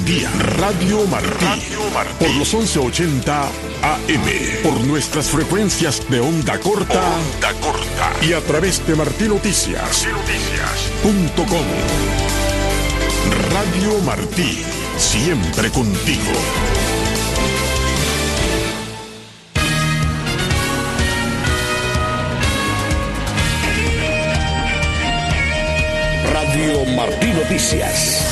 día. Radio Martí. Por los 1180 AM. Por nuestras frecuencias de onda corta. Y a través de martinoticias.com. Radio Martí. Siempre contigo. Radio Martí Noticias.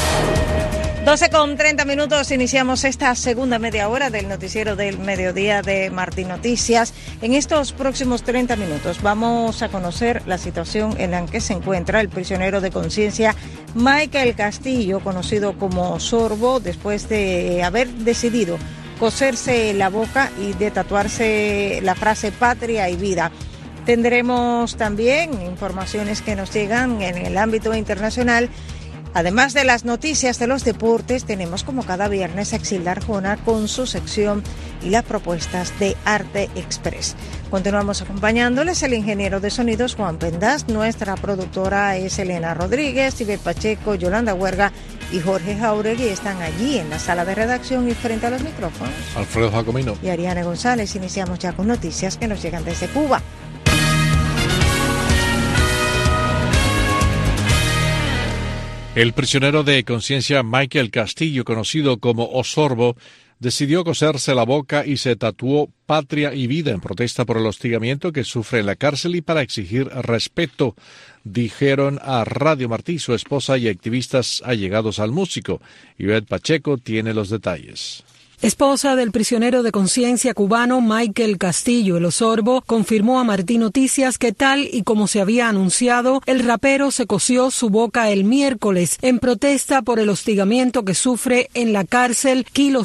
12:30, iniciamos esta segunda media hora del noticiero del mediodía de Martí Noticias. En estos próximos 30 minutos vamos a conocer la situación en la que se encuentra el prisionero de conciencia Michael Castillo, conocido como Sorbo, después de haber decidido coserse la boca y de tatuarse la frase patria y vida. Tendremos también informaciones que nos llegan en el ámbito internacional. Además de las noticias de los deportes, tenemos como cada viernes a Exilda Arjona con su sección y las propuestas de Arte Express. Continuamos acompañándoles el ingeniero de sonidos Juan Pendas, nuestra productora es Elena Rodríguez, Ivette Pacheco, Yolanda Huerga y Jorge Jauregui están allí en la sala de redacción y frente a los micrófonos. Alfredo Jacomino y Ariane González. Iniciamos ya con noticias que nos llegan desde Cuba. El prisionero de conciencia Michael Castillo, conocido como Osorbo, decidió coserse la boca y se tatuó Patria y Vida en protesta por el hostigamiento que sufre en la cárcel y para exigir respeto, dijeron a Radio Martí su esposa y activistas allegados al músico. Ivette Pacheco tiene los detalles. Esposa del prisionero de conciencia cubano Michael Castillo, el Osorbo, confirmó a Martí Noticias que tal y como se había anunciado, el rapero se cosió su boca el miércoles en protesta por el hostigamiento que sufre en la cárcel Kilo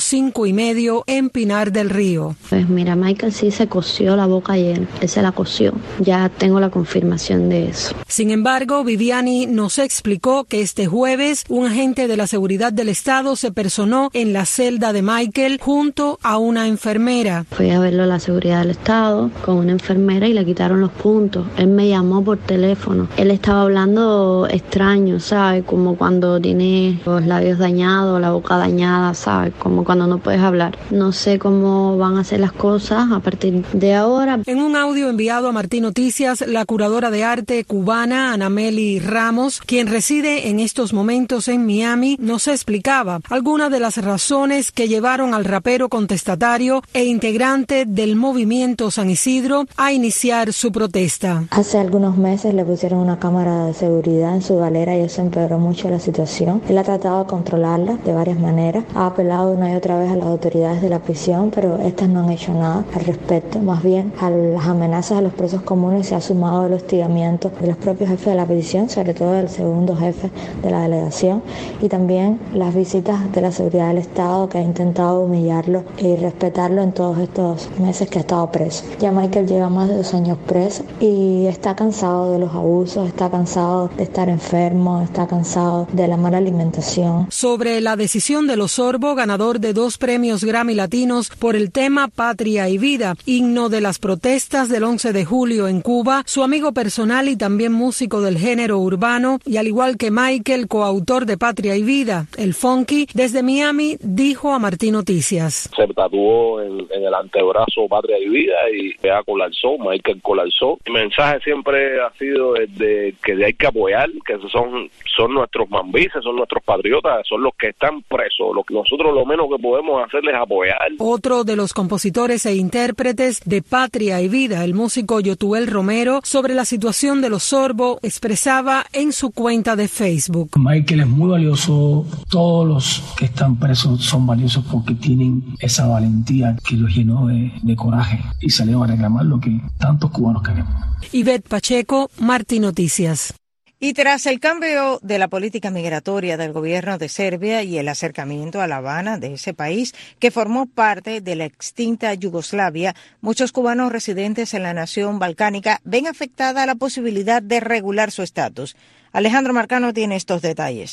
5.5 en Pinar del Río. Pues mira, Michael sí se cosió la boca ayer, él se la cosió, ya tengo la confirmación de eso. Sin embargo, Viviani nos explicó que este jueves un agente de la seguridad del Estado se personó en la celda de Michael junto a una enfermera. Fui a verlo a la seguridad del Estado con una enfermera y le quitaron los puntos. Él me llamó por teléfono. Él estaba hablando extraño, ¿sabes? Como cuando tienes los labios dañados, la boca dañada, ¿sabes? Como cuando no puedes hablar. No sé cómo van a ser las cosas a partir de ahora. En un audio enviado a Martí Noticias, la curadora de arte cubana Anameli Ramos, quien reside en estos momentos en Miami, nos explicaba algunas de las razones que llevaron al rapero contestatario e integrante del movimiento San Isidro a iniciar su protesta. Hace algunos meses le pusieron una cámara de seguridad en su galera y eso empeoró mucho la situación. Él ha tratado de controlarla de varias maneras, ha apelado una y otra vez a las autoridades de la prisión, pero estas no han hecho nada al respecto. Más bien a las amenazas a los presos comunes se ha sumado el hostigamiento de los propios jefes de la prisión, sobre todo del segundo jefe de la delegación, y también las visitas de la seguridad del Estado que ha intentado humillarlo y respetarlo en todos estos meses que ha estado preso. Ya Michael lleva más de 2 años preso y está cansado de los abusos, está cansado de estar enfermo, está cansado de la mala alimentación. Sobre la decisión del Osorbo, ganador de 2 premios Grammy Latinos por el tema Patria y Vida, himno de las protestas del 11 de julio en Cuba, su amigo personal y también músico del género urbano, y al igual que Michael, coautor de Patria y Vida, el Funky, desde Miami, dijo a Martí Noticias. Se tatuó en el antebrazo Patria y Vida y ya colapsó, Michael colapsó. El mensaje siempre ha sido de que hay que apoyar, que son nuestros mambises, son nuestros patriotas, son los que están presos. Nosotros lo menos que podemos hacer es apoyar. Otro de los compositores e intérpretes de Patria y Vida, el músico Yotuel Romero, sobre la situación de los Osorbo, expresaba en su cuenta de Facebook. Michael es muy valioso, todos los que están presos son valiosos porque tienen esa valentía que los llenó de coraje y salieron a reclamar lo que tantos cubanos queremos. Ivette Pacheco, Martí Noticias. Y tras el cambio de la política migratoria del gobierno de Serbia y el acercamiento a La Habana de ese país, que formó parte de la extinta Yugoslavia, muchos cubanos residentes en la nación balcánica ven afectada la posibilidad de regular su estatus. Alejandro Marcano tiene estos detalles.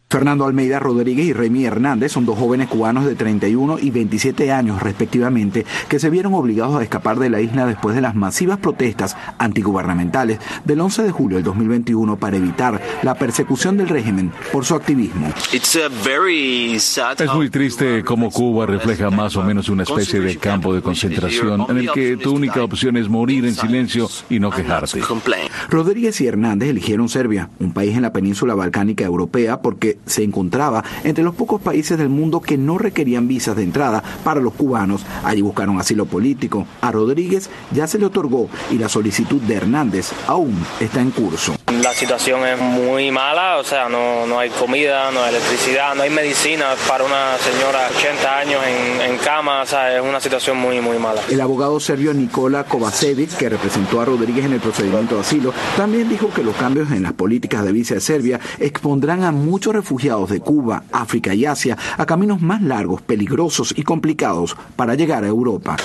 Fernando Almeida Rodríguez y Remy Hernández son dos jóvenes cubanos de 31 y 27 años respectivamente que se vieron obligados a escapar de la isla después de las masivas protestas antigubernamentales del 11 de julio del 2021 para evitar la persecución del régimen por su activismo. Es muy triste cómo Cuba refleja más o menos una especie de campo de concentración en el que tu única opción es morir en silencio y no quejarte. Rodríguez y Hernández eligieron Serbia, un país en la península balcánica europea, porque se encontraba entre los pocos países del mundo que no requerían visas de entrada para los cubanos. Allí buscaron asilo político. A Rodríguez ya se le otorgó y la solicitud de Hernández aún está en curso. La situación es muy mala, o sea, no hay comida, no hay electricidad, no hay medicina para una señora de 80 años en cama, o sea, es una situación muy mala. El abogado serbio Nikola Kovacevic, que representó a Rodríguez en el procedimiento de asilo, también dijo que los cambios en las políticas de visa de Serbia expondrán a muchos refugiados de Cuba, África y Asia a caminos más largos, peligrosos y complicados para llegar a Europa.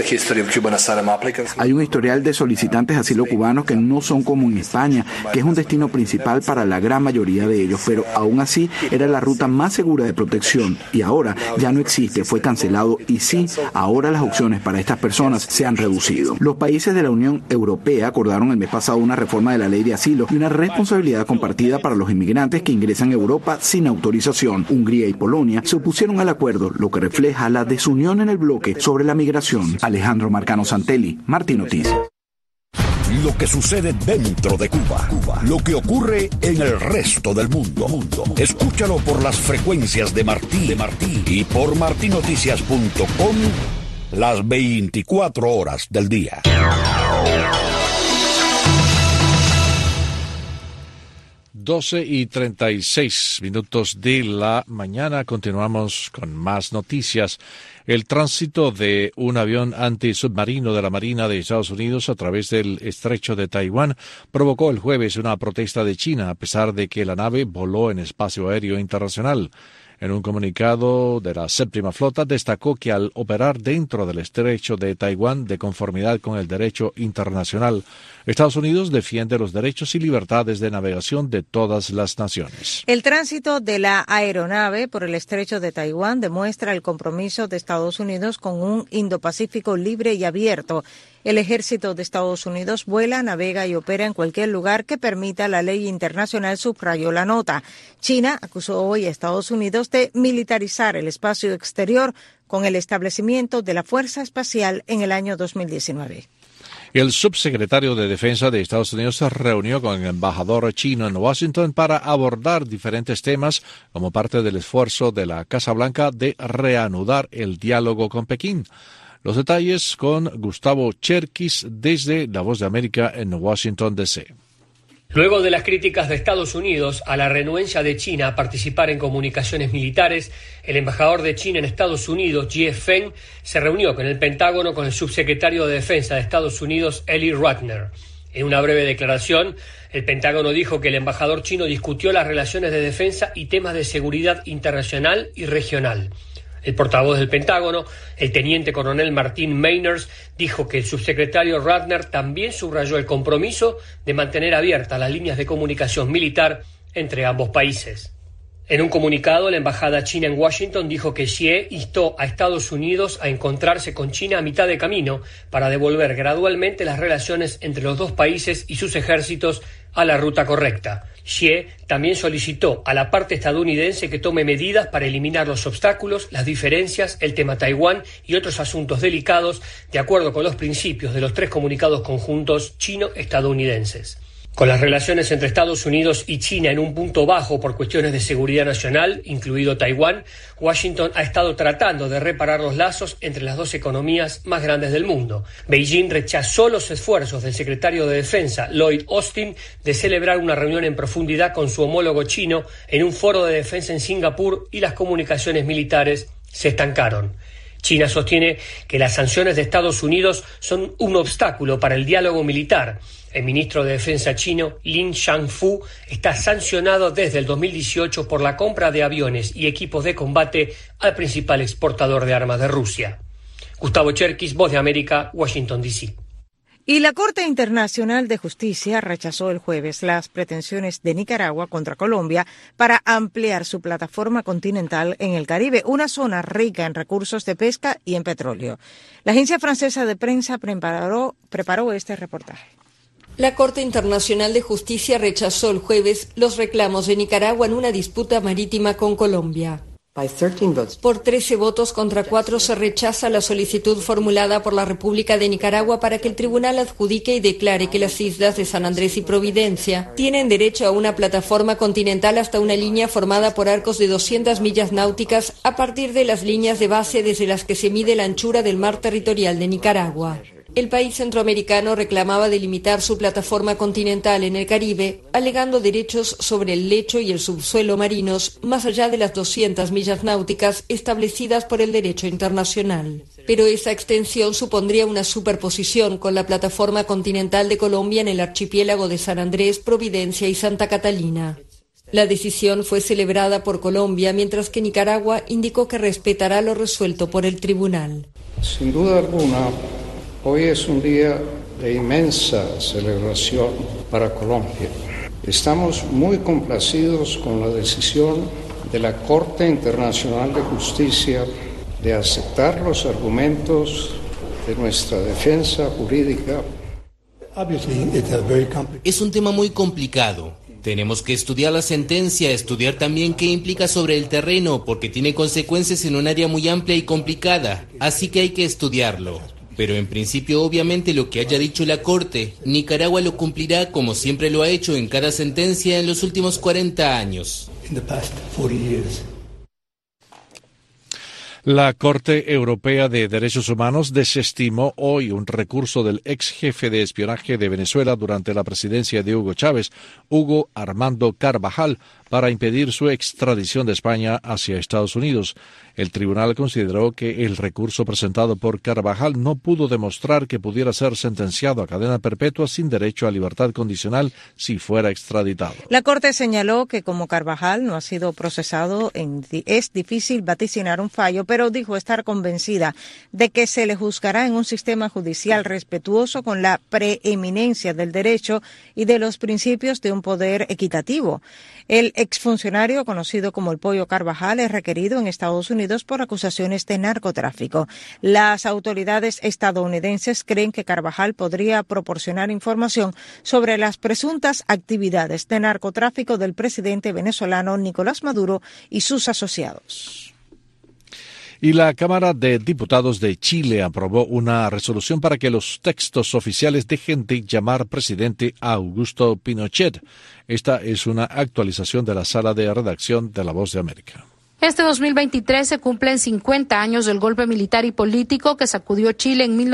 Hay un historial de solicitantes de asilo cubanos que no son como en España, que es un destino principal para la gran mayoría de ellos, pero aún así era la ruta más segura de protección y ahora ya no existe, fue cancelado y sí, ahora las opciones para estas personas se han reducido. Los países de la Unión Europea acordaron el mes pasado una reforma de la ley de asilo y una responsabilidad compartida para los inmigrantes que ingresan a Europa sin autorización. Hungría y Polonia se opusieron al acuerdo, lo que refleja la desunión en el bloque sobre la migración. Alejandro Marcano Santelli, Martín Noticias. Lo que sucede dentro de Cuba, lo que ocurre en el resto del mundo. Escúchalo por las frecuencias de Martí y por martinoticias.com las 24 horas del día. 12:36 de la mañana. Continuamos con más noticias. El tránsito de un avión antisubmarino de la Marina de Estados Unidos a través del estrecho de Taiwán provocó el jueves una protesta de China, a pesar de que la nave voló en espacio aéreo internacional. En un comunicado de la Séptima Flota destacó que al operar dentro del estrecho de Taiwán de conformidad con el derecho internacional, Estados Unidos defiende los derechos y libertades de navegación de todas las naciones. El tránsito de la aeronave por el estrecho de Taiwán demuestra el compromiso de Estados Unidos con un Indo-Pacífico libre y abierto. El ejército de Estados Unidos vuela, navega y opera en cualquier lugar que permita la ley internacional, subrayó la nota. China acusó hoy a Estados Unidos de militarizar el espacio exterior con el establecimiento de la Fuerza Espacial en el año 2019. El subsecretario de Defensa de Estados Unidos se reunió con el embajador chino en Washington para abordar diferentes temas como parte del esfuerzo de la Casa Blanca de reanudar el diálogo con Pekín. Los detalles con Gustavo Cherkis desde La Voz de América en Washington, D.C. Luego de las críticas de Estados Unidos a la renuencia de China a participar en comunicaciones militares, el embajador de China en Estados Unidos, Jie Feng, se reunió con el Pentágono con el subsecretario de Defensa de Estados Unidos, Eli Ratner. En una breve declaración, el Pentágono dijo que el embajador chino discutió las relaciones de defensa y temas de seguridad internacional y regional. El portavoz del Pentágono, el teniente coronel Martin Meiners, dijo que el subsecretario Ratner también subrayó el compromiso de mantener abiertas las líneas de comunicación militar entre ambos países. En un comunicado, la embajada china en Washington dijo que Xie instó a Estados Unidos a encontrarse con China a mitad de camino para devolver gradualmente las relaciones entre los dos países y sus ejércitos a la ruta correcta. Xie también solicitó a la parte estadounidense que tome medidas para eliminar los obstáculos, las diferencias, el tema Taiwán y otros asuntos delicados, de acuerdo con los principios de los 3 comunicados conjuntos chino-estadounidenses. Con las relaciones entre Estados Unidos y China en un punto bajo por cuestiones de seguridad nacional, incluido Taiwán, Washington ha estado tratando de reparar los lazos entre las dos economías más grandes del mundo. Beijing rechazó los esfuerzos del secretario de Defensa, Lloyd Austin, de celebrar una reunión en profundidad con su homólogo chino en un foro de defensa en Singapur y las comunicaciones militares se estancaron. China sostiene que las sanciones de Estados Unidos son un obstáculo para el diálogo militar. El ministro de Defensa chino, Lin Shangfu, está sancionado desde el 2018 por la compra de aviones y equipos de combate al principal exportador de armas de Rusia. Gustavo Cherkis, Voz de América, Washington, D.C. Y la Corte Internacional de Justicia rechazó el jueves las pretensiones de Nicaragua contra Colombia para ampliar su plataforma continental en el Caribe, una zona rica en recursos de pesca y en petróleo. La agencia francesa de prensa preparó este reportaje. La Corte Internacional de Justicia rechazó el jueves los reclamos de Nicaragua en una disputa marítima con Colombia. Por 13 votos contra 4 se rechaza la solicitud formulada por la República de Nicaragua para que el tribunal adjudique y declare que las islas de San Andrés y Providencia tienen derecho a una plataforma continental hasta una línea formada por arcos de 200 millas náuticas a partir de las líneas de base desde las que se mide la anchura del mar territorial de Nicaragua. El país centroamericano reclamaba delimitar su plataforma continental en el Caribe, alegando derechos sobre el lecho y el subsuelo marinos más allá de las 200 millas náuticas establecidas por el derecho internacional. Pero esa extensión supondría una superposición con la plataforma continental de Colombia en el archipiélago de San Andrés, Providencia y Santa Catalina. La decisión fue celebrada por Colombia, mientras que Nicaragua indicó que respetará lo resuelto por el tribunal. Sin duda alguna, hoy es un día de inmensa celebración para Colombia. Estamos muy complacidos con la decisión de la Corte Internacional de Justicia de aceptar los argumentos de nuestra defensa jurídica. Es un tema muy complicado. Tenemos que estudiar la sentencia, estudiar también qué implica sobre el terreno, porque tiene consecuencias en un área muy amplia y complicada, así que hay que estudiarlo. Pero en principio, obviamente, lo que haya dicho la Corte, Nicaragua lo cumplirá como siempre lo ha hecho en cada sentencia en los últimos 40 años. La Corte Europea de Derechos Humanos desestimó hoy un recurso del ex jefe de espionaje de Venezuela durante la presidencia de Hugo Chávez, Hugo Armando Carvajal, para impedir su extradición de España hacia Estados Unidos. El tribunal consideró que el recurso presentado por Carvajal no pudo demostrar que pudiera ser sentenciado a cadena perpetua sin derecho a libertad condicional si fuera extraditado. La Corte señaló que como Carvajal no ha sido procesado, es difícil vaticinar un fallo, pero dijo estar convencida de que se le juzgará en un sistema judicial respetuoso con la preeminencia del derecho y de los principios de un poder equitativo. El exfuncionario, conocido como el Pollo Carvajal, es requerido en Estados Unidos por acusaciones de narcotráfico. Las autoridades estadounidenses creen que Carvajal podría proporcionar información sobre las presuntas actividades de narcotráfico del presidente venezolano Nicolás Maduro y sus asociados. Y la Cámara de Diputados de Chile aprobó una resolución para que los textos oficiales dejen de llamar presidente a Augusto Pinochet. Esta es una actualización de la sala de redacción de La Voz de América. Este 2023 se cumplen 50 años del golpe militar y político que sacudió Chile en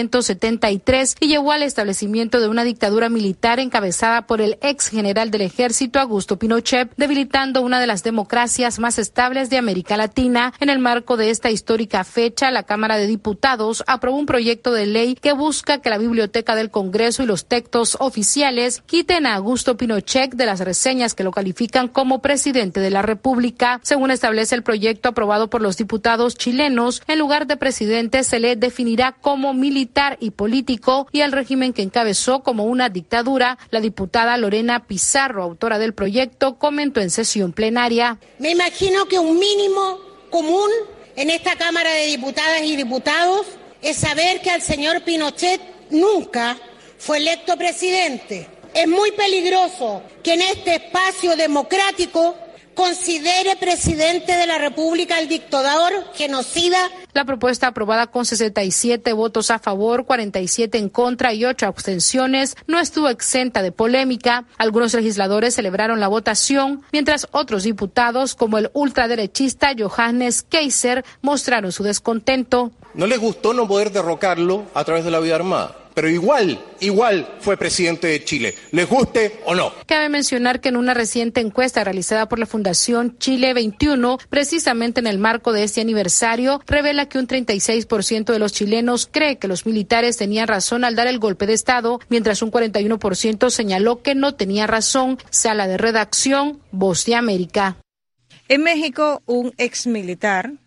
1973 y llevó al establecimiento de una dictadura militar encabezada por el ex general del ejército Augusto Pinochet, debilitando una de las democracias más estables de América Latina. En el marco de esta histórica fecha, la Cámara de Diputados aprobó un proyecto de ley que busca que la Biblioteca del Congreso y los textos oficiales quiten a Augusto Pinochet de las reseñas que lo califican como presidente de la República. Según establece el proyecto aprobado por los diputados chilenos, en lugar de presidente se le definirá como militar y político y al régimen que encabezó como una dictadura. La diputada Lorena Pizarro, autora del proyecto, comentó en sesión plenaria. Me imagino que un mínimo común en esta Cámara de Diputadas y Diputados es saber que al señor Pinochet nunca fue electo presidente. Es muy peligroso que en este espacio democrático considere presidente de la República al dictador genocida. La propuesta, aprobada con 67 votos a favor, 47 en contra y 8 abstenciones, no estuvo exenta de polémica. Algunos legisladores celebraron la votación, mientras otros diputados, como el ultraderechista Johannes Keiser, mostraron su descontento. No les gustó no poder derrocarlo a través de la vía armada, pero igual fue presidente de Chile, les guste o no. Cabe mencionar que en una reciente encuesta realizada por la Fundación Chile 21, precisamente en el marco de este aniversario, revela que un 36% de los chilenos cree que los militares tenían razón al dar el golpe de Estado, mientras un 41% señaló que no tenía razón. Sala de redacción, Voz de América. En México, un exmilitar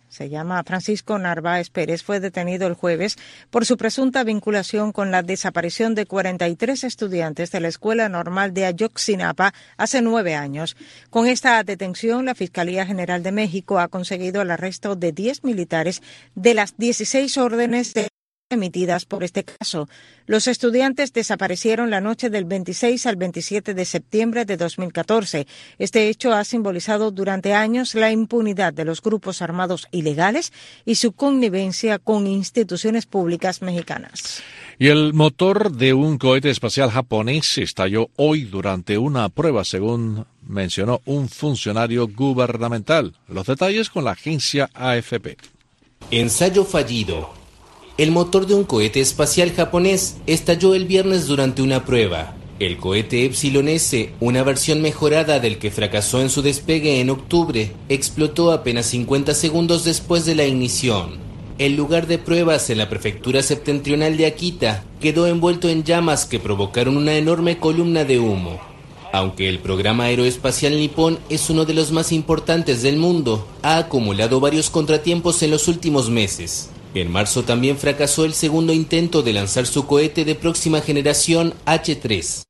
se llama Francisco Narváez Pérez, fue detenido el jueves por su presunta vinculación con la desaparición de 43 estudiantes de la Escuela Normal de Ayotzinapa hace 9 años. Con esta detención, la Fiscalía General de México ha conseguido el arresto de 10 militares de las 16 órdenes emitidas por este caso. Los estudiantes desaparecieron la noche del 26 al 27 de septiembre de 2014. Este hecho ha simbolizado durante años la impunidad de los grupos armados ilegales y su connivencia con instituciones públicas mexicanas. Y el motor de un cohete espacial japonés estalló hoy durante una prueba, según mencionó un funcionario gubernamental. Los detalles con la agencia AFP. Ensayo fallido. El motor de un cohete espacial japonés estalló el viernes durante una prueba. El cohete Epsilon S, una versión mejorada del que fracasó en su despegue en octubre, explotó apenas 50 segundos después de la ignición. El lugar de pruebas en la prefectura septentrional de Akita quedó envuelto en llamas que provocaron una enorme columna de humo. Aunque el programa aeroespacial nipón es uno de los más importantes del mundo, ha acumulado varios contratiempos en los últimos meses. En marzo también fracasó el segundo intento de lanzar su cohete de próxima generación H3.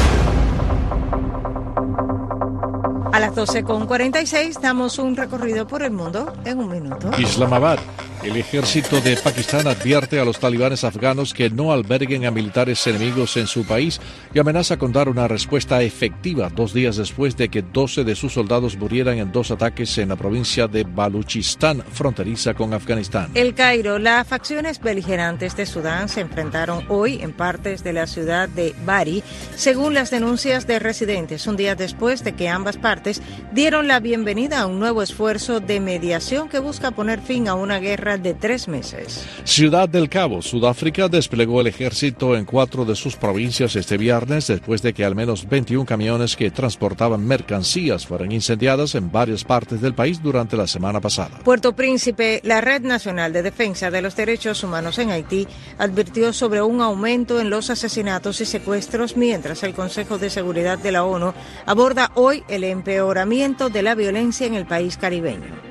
A las 12:46 damos un recorrido por el mundo en un minuto. Islamabad. El ejército de Pakistán advierte a los talibanes afganos que no alberguen a militares enemigos en su país y amenaza con dar una respuesta efectiva 2 días después de que 12 de sus soldados murieran en 2 ataques en la provincia de Baluchistán, fronteriza con Afganistán. El Cairo. Las facciones beligerantes de Sudán se enfrentaron hoy en partes de la ciudad de Bari, según las denuncias de residentes, un día después de que ambas partes dieron la bienvenida a un nuevo esfuerzo de mediación que busca poner fin a una guerra de 3 meses. Ciudad del Cabo, Sudáfrica, desplegó el ejército en 4 de sus provincias este viernes después de que al menos 21 camiones que transportaban mercancías fueran incendiadas en varias partes del país durante la semana pasada. Puerto Príncipe. La Red Nacional de Defensa de los Derechos Humanos en Haití advirtió sobre un aumento en los asesinatos y secuestros, mientras el Consejo de Seguridad de la ONU aborda hoy el empeoramiento de la violencia en el país caribeño.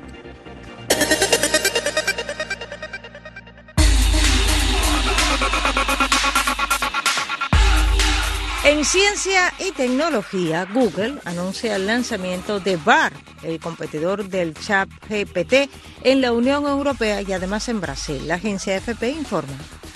En ciencia y tecnología, Google anuncia el lanzamiento de Bard, el competidor del ChatGPT, en la Unión Europea y además en Brasil. La agencia AFP informa.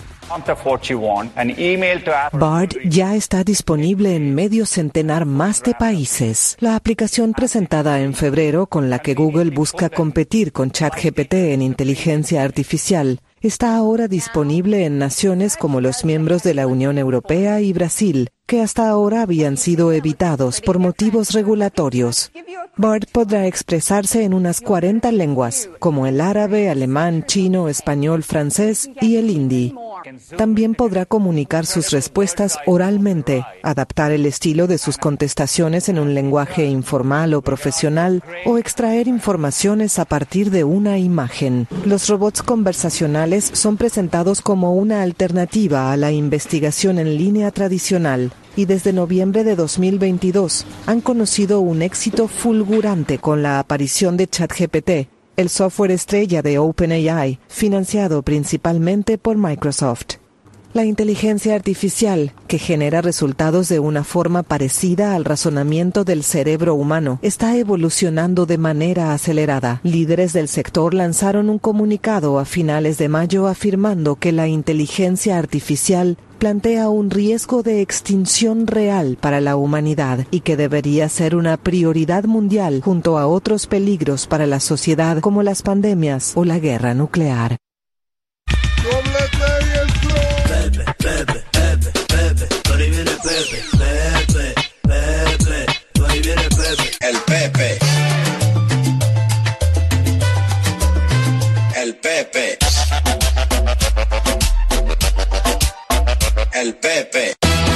Bard ya está disponible en medio centenar más de países. La aplicación presentada en febrero, con la que Google busca competir con ChatGPT en inteligencia artificial, está ahora disponible en naciones como los miembros de la Unión Europea y Brasil, que hasta ahora habían sido evitados por motivos regulatorios. Bard podrá expresarse en unas 40 lenguas, como el árabe, alemán, chino, español, francés y el hindi. También podrá comunicar sus respuestas oralmente, adaptar el estilo de sus contestaciones en un lenguaje informal o profesional, o extraer informaciones a partir de una imagen. Los robots conversacionales son presentados como una alternativa a la investigación en línea tradicional, y desde noviembre de 2022 han conocido un éxito fulgurante con la aparición de ChatGPT, el software estrella de OpenAI, financiado principalmente por Microsoft. La inteligencia artificial, que genera resultados de una forma parecida al razonamiento del cerebro humano, está evolucionando de manera acelerada. Líderes del sector lanzaron un comunicado a finales de mayo afirmando que la inteligencia artificial plantea un riesgo de extinción real para la humanidad y que debería ser una prioridad mundial junto a otros peligros para la sociedad como las pandemias o la guerra nuclear. El Pepe. El Pepe. El Pepe.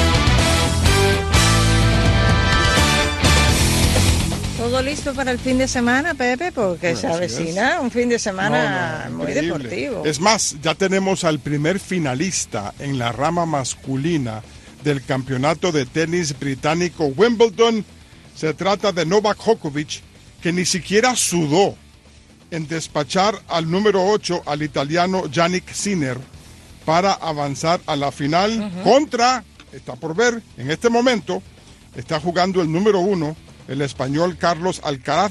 ¿Todo listo para el fin de semana, Pepe? Porque se avecina un fin de semana muy deportivo. Es más, ya tenemos al primer finalista en la rama masculina del campeonato de tenis británico Wimbledon. Se trata de Novak Djokovic, que ni siquiera sudó en despachar al número 8, al italiano Yannick Sinner, para avanzar a la final contra, está por ver, en este momento está jugando el número 1, el español Carlos Alcaraz,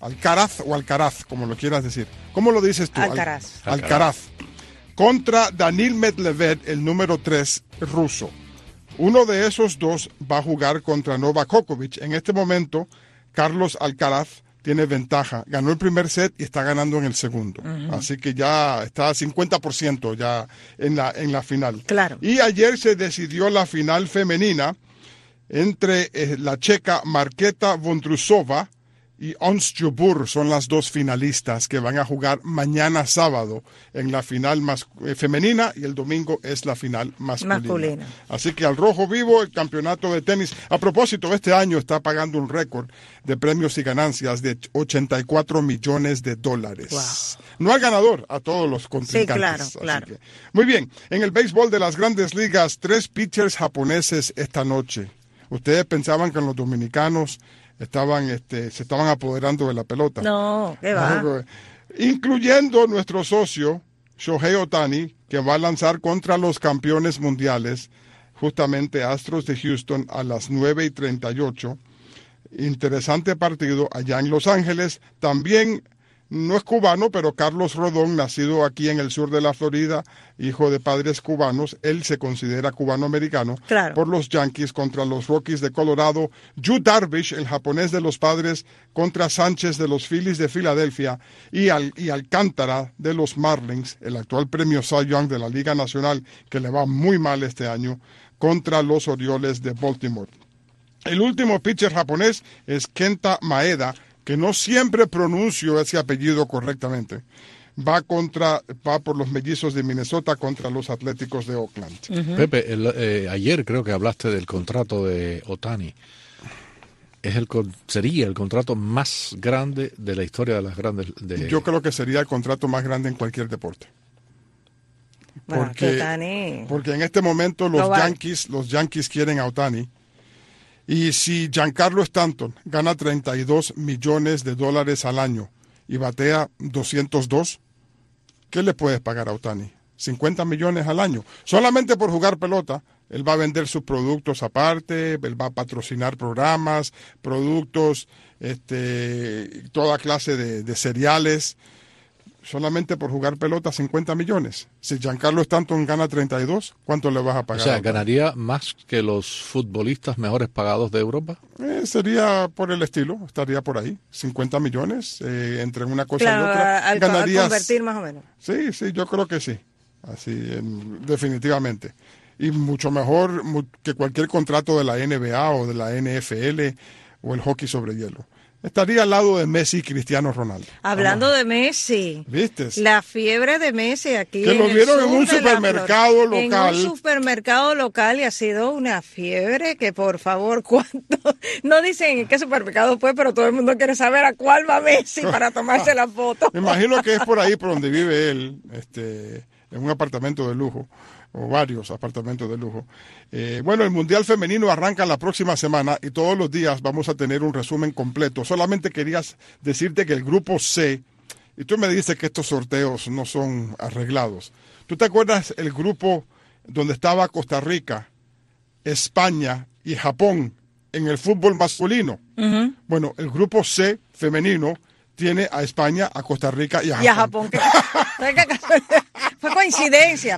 como lo quieras decir. ¿Cómo lo dices tú? Alcaraz. Contra Daniil Medvedev, el número 3 ruso. Uno de esos dos va a jugar contra Novak Djokovic. En este momento, Carlos Alcaraz tiene ventaja. Ganó el primer set y está ganando en el segundo. Así que ya está a 50% ya en la final. Claro. Y ayer se decidió la final femenina entre la checa Markéta Vondrousova y Ons Jabeur. Son las dos finalistas que van a jugar mañana sábado en la final femenina, y el domingo es la final masculina. Así que al rojo vivo el campeonato de tenis. A propósito, este año está pagando un récord de premios y ganancias de $84 millones. Wow. No al ganador, a todos los contrincantes. Sí, claro. Que, muy bien, en el béisbol de las Grandes Ligas, 3 pitchers japoneses esta noche. Ustedes pensaban que los dominicanos se estaban apoderando de la pelota. No, ¿qué va? Incluyendo nuestro socio, Shohei Ohtani, que va a lanzar contra los campeones mundiales, justamente Astros de Houston, a las 9:38. Interesante partido allá en Los Ángeles. También no es cubano, pero Carlos Rodón, nacido aquí en el sur de la Florida, hijo de padres cubanos, él se considera cubano-americano, claro, por los Yankees contra los Rockies de Colorado. Yu Darvish, el japonés de los Padres, contra Sánchez de los Phillies de Filadelfia, y Alcántara de los Marlins, el actual premio Cy Young de la Liga Nacional, que le va muy mal este año, contra los Orioles de Baltimore. El último pitcher japonés es Kenta Maeda, que no siempre pronuncio ese apellido correctamente. Va por los Mellizos de Minnesota contra los Atléticos de Oakland. Pepe, ayer creo que hablaste del contrato de Ohtani. Sería el contrato más grande de la historia de las grandes. Yo creo que sería el contrato más grande en cualquier deporte. Porque en este momento los Yankees quieren a Ohtani. Y si Giancarlo Stanton gana $32 millones al año y batea 202, ¿qué le puedes pagar a Ohtani? 50 millones al año. Solamente por jugar pelota, él va a vender sus productos aparte, él va a patrocinar programas, productos, toda clase de cereales. Solamente por jugar pelota, 50 millones. Si Giancarlo Stanton gana 32, ¿cuánto le vas a pagar? O sea, ¿ganaría más que los futbolistas mejores pagados de Europa? Sería por el estilo, estaría por ahí. 50 millones, entre una cosa y otra. Al convertir más o menos. Sí, yo creo que sí. Así, definitivamente. Y mucho mejor que cualquier contrato de la NBA o de la NFL o el hockey sobre hielo. Estaría al lado de Messi y Cristiano Ronaldo. Hablando de Messi. ¿Viste? La fiebre de Messi aquí que lo vieron en un supermercado local. En un supermercado local, y ha sido una fiebre que, por favor, ¿cuánto? No dicen en qué supermercado fue, pero todo el mundo quiere saber a cuál va Messi para tomarse la foto. Me imagino que es por ahí por donde vive él, en un apartamento de lujo, o varios apartamentos de lujo. Bueno, el Mundial Femenino arranca la próxima semana y todos los días vamos a tener un resumen completo. Solamente querías decirte que el grupo C, y tú me dices que estos sorteos no son arreglados. ¿Tú te acuerdas el grupo donde estaba Costa Rica, España y Japón en el fútbol masculino? Uh-huh. Bueno, el grupo C femenino tiene a España, a Costa Rica y a Japón. Fue coincidencia.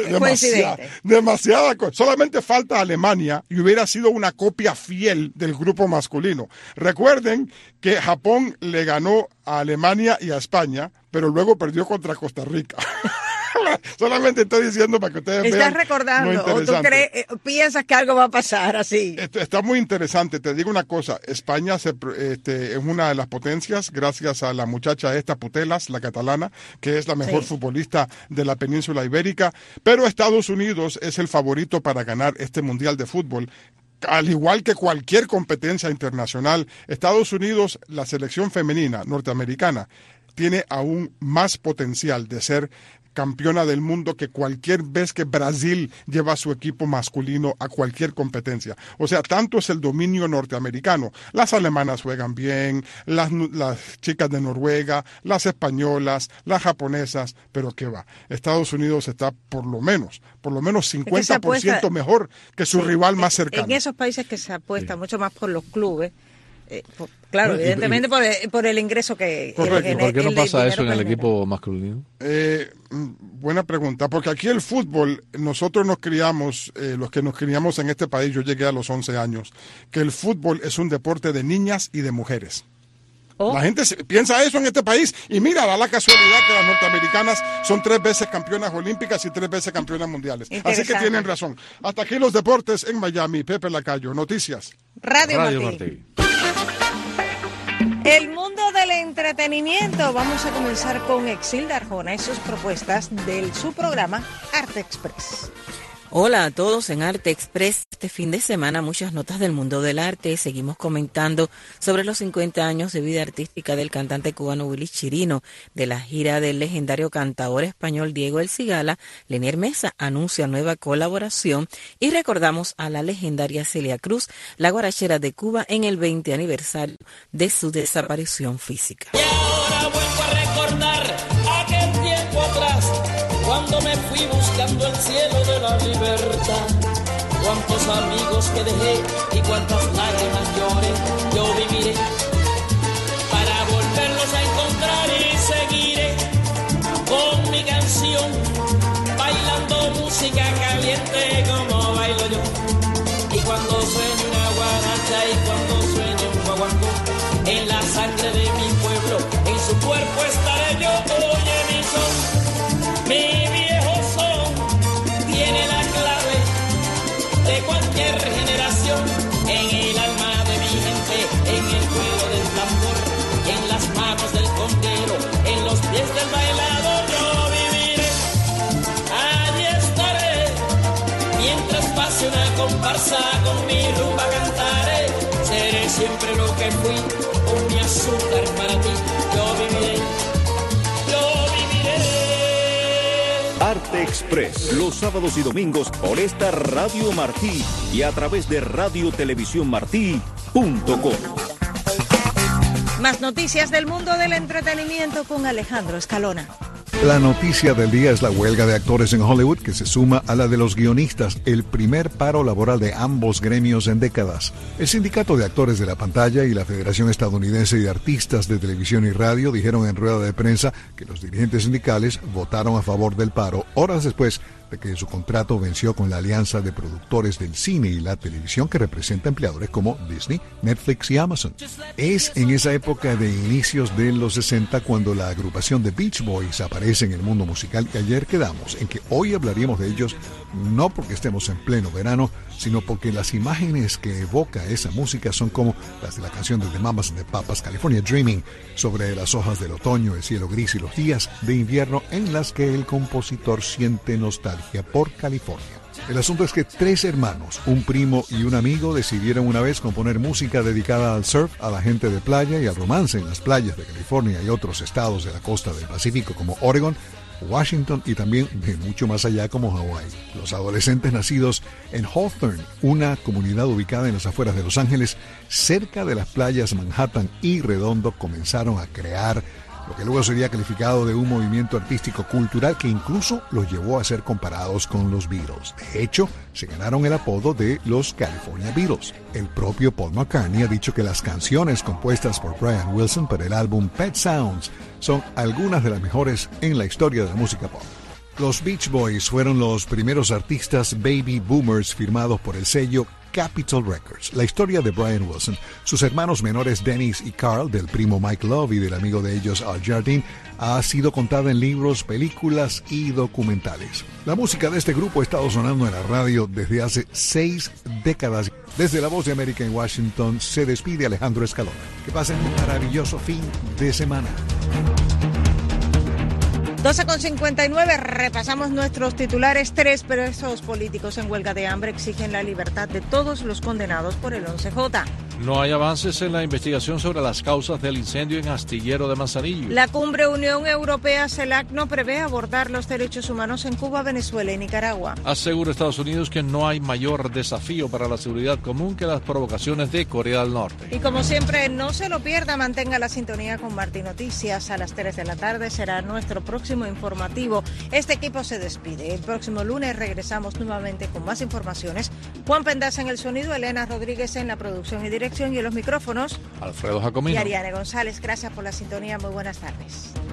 Demasiada cosa. Solamente falta Alemania y hubiera sido una copia fiel del grupo masculino. Recuerden que Japón le ganó a Alemania y a España, pero luego perdió contra Costa Rica. Solamente estoy diciendo para que ustedes vean. ¿Estás recordando o tú piensas que algo va a pasar así? Está muy interesante. Te digo una cosa. España es una de las potencias gracias a la muchacha esta Putellas, la catalana, que es la mejor futbolista de la península ibérica. Pero Estados Unidos es el favorito para ganar este Mundial de Fútbol. Al igual que cualquier competencia internacional, Estados Unidos, la selección femenina norteamericana, tiene aún más potencial de ser campeona del mundo que cualquier vez que Brasil lleva a su equipo masculino a cualquier competencia. O sea, tanto es el dominio norteamericano. Las alemanas juegan bien, las chicas de Noruega, las españolas, las japonesas, pero ¿qué va? Estados Unidos está por lo menos 50% mejor que su rival más cercano. En esos países que se apuesta mucho más por los clubes, claro, evidentemente por el ingreso que... Correcto. ¿Por qué no pasa eso en el equipo masculino? Buena pregunta, porque aquí el fútbol, nosotros nos criamos, los que nos criamos en este país, yo llegué a los 11 años, que el fútbol es un deporte de niñas y de mujeres. La gente piensa eso en este país y mira, da la casualidad que las norteamericanas son 3 veces campeonas olímpicas y 3 veces campeonas mundiales. Así que tienen razón. Hasta aquí los deportes en Miami. Pepe Lacayo, Noticias. Radio Martí. El mundo del entretenimiento. Vamos a comenzar con Exilda Arjona y sus propuestas de su programa Arte Express. Hola a todos en Arte Express. Este fin de semana muchas notas del mundo del arte. Seguimos comentando sobre los 50 años de vida artística del cantante cubano Willy Chirino. De la gira del legendario cantador español Diego El Cigala, Lenier Mesa anuncia nueva colaboración y recordamos a la legendaria Celia Cruz, la guarachera de Cuba, en el 20 aniversario de su desaparición física. Y ahora vuelvo a recordar aquel tiempo atrás, cuando me fui buscando el cielo de la libertad. Cuántos amigos que dejé y cuántas lágrimas lloré, yo viviré para volverlos a encontrar y seguiré con mi canción, bailando música caliente como bailo yo. Y cuando sueñe una guaracha y cuando sueñe un guaguancó, en la sangre de mi pueblo, en su cuerpo estaré yo. Oye mi son, mi viejo son, tiene la clave de cualquier generación, en el alma de mi gente, en el cuero del tambor, en las manos del conguero, en los pies del bailador. Yo viviré, allí estaré, mientras pase una comparsa, con mi rumba cantaré, seré siempre lo que fui, con mi azúcar para ti. Yo viviré, yo viviré. Arte Express, los sábados y domingos por esta Radio Martí y a través de radiotelevisiónmartí.com. Más noticias del mundo del entretenimiento con Alejandro Escalona. La noticia del día es la huelga de actores en Hollywood, que se suma a la de los guionistas, el primer paro laboral de ambos gremios en décadas. El Sindicato de Actores de la Pantalla y la Federación Estadounidense de Artistas de Televisión y Radio dijeron en rueda de prensa que los dirigentes sindicales votaron a favor del paro horas después de que su contrato venció con la alianza de productores del cine y la televisión que representa empleadores como Disney, Netflix y Amazon. Es en esa época de inicios de los 60 cuando la agrupación de Beach Boys aparece en el mundo musical, y ayer quedamos en que hoy hablaríamos de ellos no porque estemos en pleno verano, sino porque las imágenes que evoca esa música son como las de la canción de The Mamas and the Papas, California Dreaming, sobre las hojas del otoño, el cielo gris y los días de invierno en las que el compositor siente nostalgia por California. El asunto es que 3 hermanos, un primo y un amigo, decidieron una vez componer música dedicada al surf, a la gente de playa y al romance en las playas de California y otros estados de la costa del Pacífico como Oregon, Washington y también de mucho más allá como Hawái. Los adolescentes nacidos en Hawthorne, una comunidad ubicada en las afueras de Los Ángeles, cerca de las playas Manhattan y Redondo, comenzaron a crear lo que luego sería calificado de un movimiento artístico cultural que incluso los llevó a ser comparados con los Beatles. De hecho, se ganaron el apodo de los California Beatles. El propio Paul McCartney ha dicho que las canciones compuestas por Brian Wilson para el álbum Pet Sounds son algunas de las mejores en la historia de la música pop. Los Beach Boys fueron los primeros artistas baby boomers firmados por el sello Capitol Records. La historia de Brian Wilson, sus hermanos menores Dennis y Carl, del primo Mike Love y del amigo de ellos Al Jardine, ha sido contada en libros, películas y documentales. La música de este grupo ha estado sonando en la radio desde hace 6 décadas. Desde La Voz de América en Washington se despide Alejandro Escalona. Que pasen un maravilloso fin de semana. 12:59, repasamos nuestros titulares. 3 presos políticos en huelga de hambre exigen la libertad de todos los condenados por el 11J. No hay avances en la investigación sobre las causas del incendio en Astillero de Manzanillo. La cumbre Unión Europea-CELAC no prevé abordar los derechos humanos en Cuba, Venezuela y Nicaragua. Asegura Estados Unidos que no hay mayor desafío para la seguridad común que las provocaciones de Corea del Norte. Y como siempre, no se lo pierda, mantenga la sintonía con Martín Noticias. A las 3 de la tarde será nuestro próximo informativo. Este equipo se despide. El próximo lunes regresamos nuevamente con más informaciones. Juan Pendaza en el sonido, Elena Rodríguez en la producción y dirección, y en los micrófonos, Alfredo Jacomino y Ariane González. Gracias por la sintonía. Muy buenas tardes.